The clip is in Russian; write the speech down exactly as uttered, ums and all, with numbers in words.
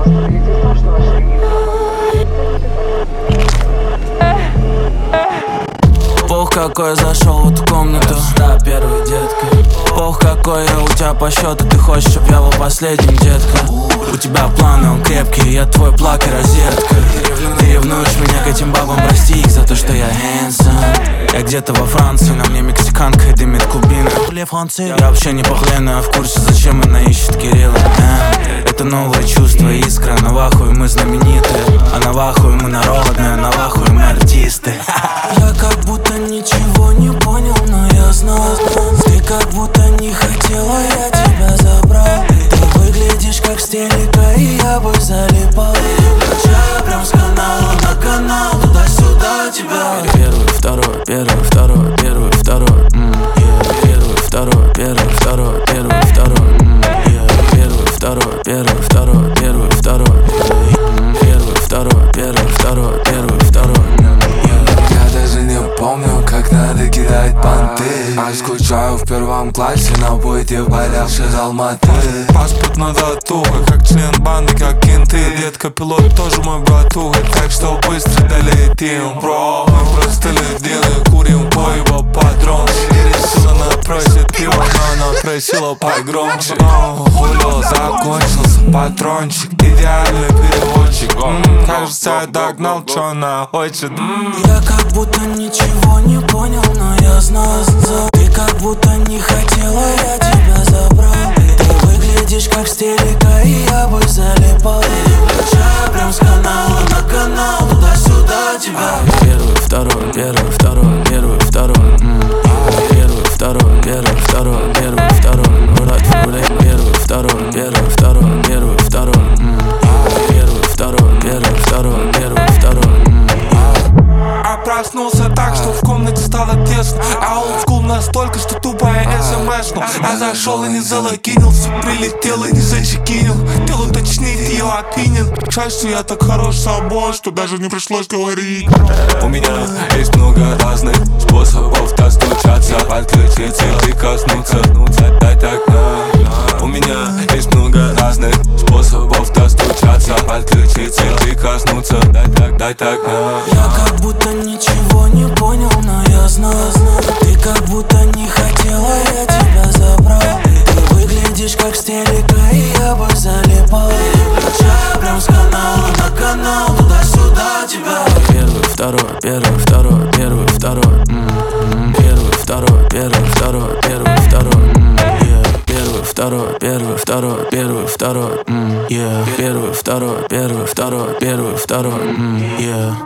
Пох, какой я зашел в эту комнату, да, первый, детка. Пох, какой я у тебя по счету, ты хочешь, чтоб я был последним, детка. У тебя планы, он крепкий, я твой плак и розетка. Ты ревнуешь меня к этим бабам, прости их за то, что я handsome. Я где-то во Франции, на мне мексиканка и дымит клубина. Я вообще не похлену, я в курсе, зачем она ищет Кирилла. Это новое чувство, искра, на вахуй мы знаменитые. А на вахуй мы народные, на вахуй мы артисты. Я как будто ничего не понял, но я знал. Ты как будто не хотела, я тебя забрал. Ты выглядишь как с телека, и я бы залипал. Качаю прям с канала на канал, туда-сюда тебя. Первый, второй, первый, второй, первый, второй, м, yeah. Первый, второй, первый, второй, первый, второй, м, yeah. Первый, второй, первый, второй, первый, второй, yeah. Первый, второй, первый, второй, первый, второй, yeah. Я даже не помню, как надо кидать понты. А скучаю в первом классе на бойте в Баляше из Алматы. Паспорт на татуха, как член банды, как кенты. Детка пилот тоже мой братуха, так что быстро долетим, бро. Мы просто ледины, курим по его патрон. Не решила, она просит пиво, но она просила погромче. Хулио закончился, патрончик, идеальный переводчик. М-м, кажется, я догнал, что она хочет. М-м. Я как будто ничего не понял, но я знал. Ты как будто не хотела, я тебя забрал. Ты выглядишь как с телека, и я бы залипал. Качаю прям с канала на канал, туда-сюда тебя. Первый, второй, первый, второй, первый, второй, м, yeah. Первый, второй, первый, второй, первый, второй. Урат, урат, первый, второй, первый, второй, первый, второй, м, yeah. Первый, второй, первый, второй, первый, второй, м, yeah. А проснулся так, что в комнате стало тесно. А олдскул настолько, что тупая смс-ну. А зашел и не залогинился, прилетел и не зачекинил. Хотел уточнить ее опинин. Жаль, что я так хорош собой, что даже не пришлось говорить. У меня есть много разных способов достучаться, подключиться и прикоснуться. Дай так на. У меня есть много разных способов достучаться, подключиться и прикоснуться. Дай так, дай так на. Я как будто ничего не понял, но я знал. Ты как будто не хотела, я тебя забрал. Ты выглядишь как с телека, и я бы залипал. Качаю прям с канала на канал, туда-сюда тебя. Первый, второй, первый, второй, первый, второй, м, м. Первый, второй, первый, второй, первый, второй, м, yeah. Первый, второй, первый, второй, первый, второй, м, yeah. Первый, второй, первый, второй, первый, второй, м, yeah.